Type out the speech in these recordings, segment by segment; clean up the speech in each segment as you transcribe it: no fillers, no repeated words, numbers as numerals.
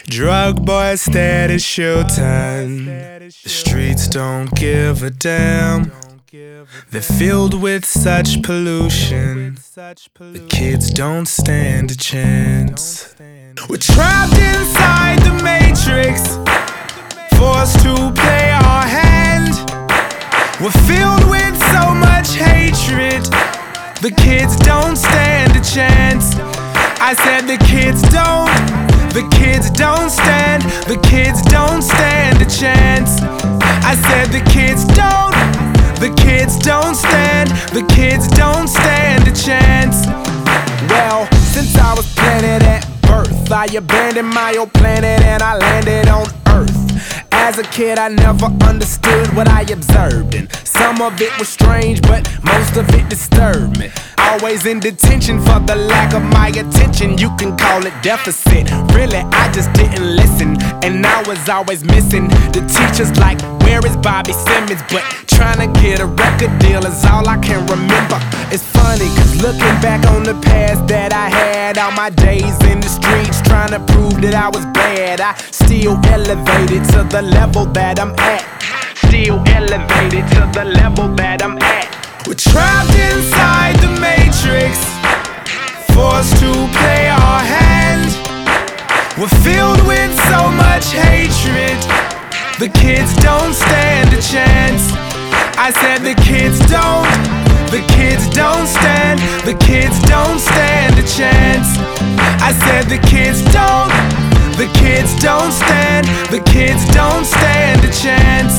Drug boys stare at showtime. The streets don't give a damn. They're filled with such pollution. The kids don't stand a chance. We're trapped inside the matrix, forced to play our hand. We're filled with so much hatred. The kids don't stand a chance. I said the kids don't stand, the kids don't stand a chance. I said the kids don't stand, the kids don't stand a chance. Well, since I was planted at birth, I abandoned my old planet and I landed on Earth. As a kid I never understood what I observed, and some of it was strange, but most of it disturbed me. Always in detention for the lack of my attention. You can call it deficit. Really, I just didn't listen, and I was always missing the teachers like, where is Bobby Simmons? But trying to get a record deal is all I can remember. It's funny, cause looking back on the past that I had, all my days in the streets trying to prove that I was bad, I still elevated to the level that I'm at. Still elevated to the level that I'm at. We're trapped inside the matrix, forced to play our hand. We're filled with so much hatred. The kids don't stand a chance. I said the kids don't stand, the kids don't stand a chance. I said the kids don't stand, the kids don't stand a chance.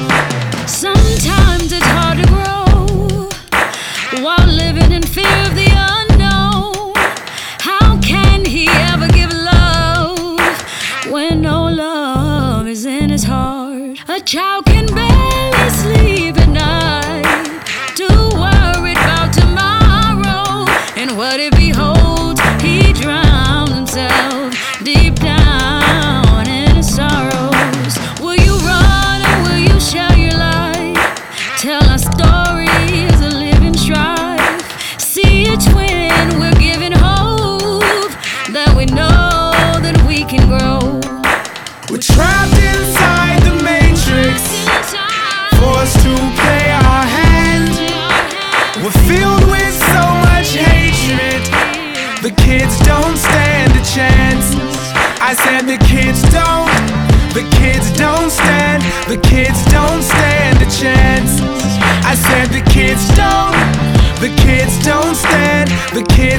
Sometimes it's hard to grow while living in fear of the unknown. How can he ever give love when no love is in his heart? A child can barely sleep at night, too worried about tomorrow. And what if he holds, he drowns himself deep down in his sorrows? Will you run or will you share your life? Tell our stories of living strife. See it when we're giving hope that we know that we can grow. We're trapped inside the matrix, forced to play our hand. We're filled with so much hatred. The kids don't stand a chance. I said the kids don't stand, the kids don't stand a chance. I said the kids don't stand, the kids